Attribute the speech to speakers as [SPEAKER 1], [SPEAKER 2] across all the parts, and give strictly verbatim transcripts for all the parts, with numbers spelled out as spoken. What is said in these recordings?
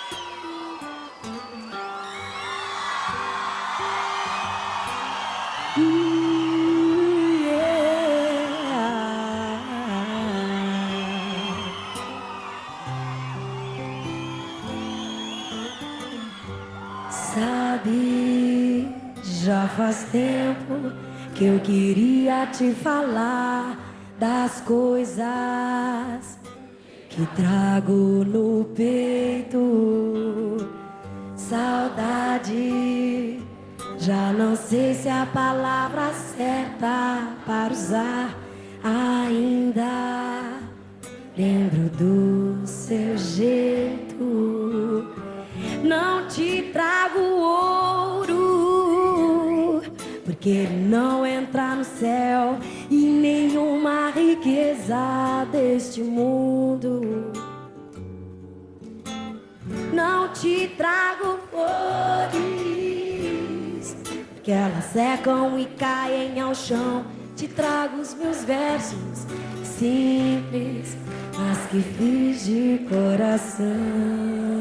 [SPEAKER 1] Sabe, já faz tempo que eu queria te falar das coisas que trago no peito. Saudade, já não sei se é a palavra certa para usar ainda. Lembro do seu jeito. Não te trago ouro, porque ele não entra no céu, e nenhuma riqueza deste mundo. Não te trago flores, porque elas secam e caem ao chão. Te trago os meus versos simples, mas que fiz de coração.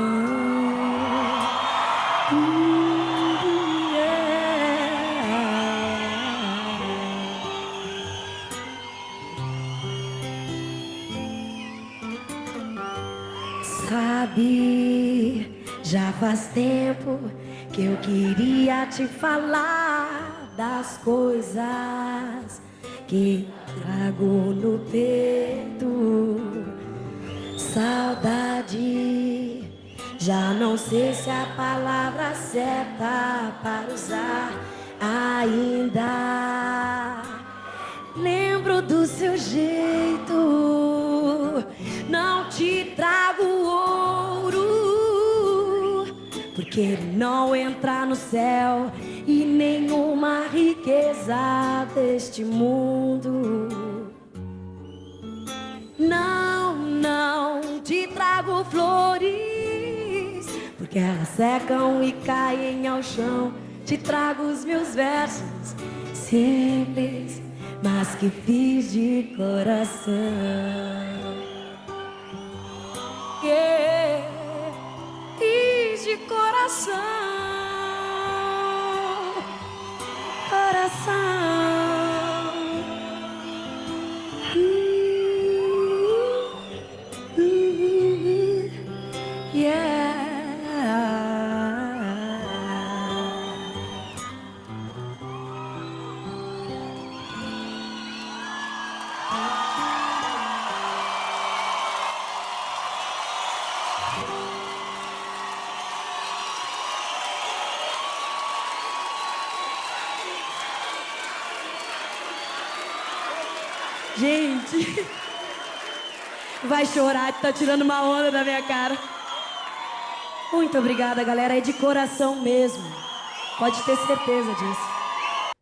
[SPEAKER 1] Sabe, já faz tempo que eu queria te falar das coisas que trago no peito. Saudade, já não sei se é a palavra certa para usar ainda. Lembro do seu jeito. Não te trago ouro, porque ele não entra no céu, e nenhuma riqueza deste mundo. Não, não te trago flores, porque elas secam e caem ao chão. Te trago os meus versos simples, mas que fiz de coração. Yeah, fiz de coração, coração. Uh, uh, uh, yeah. Gente, vai chorar, tá tirando uma onda da minha cara. Muito obrigada, galera, é de coração mesmo. Pode ter certeza disso.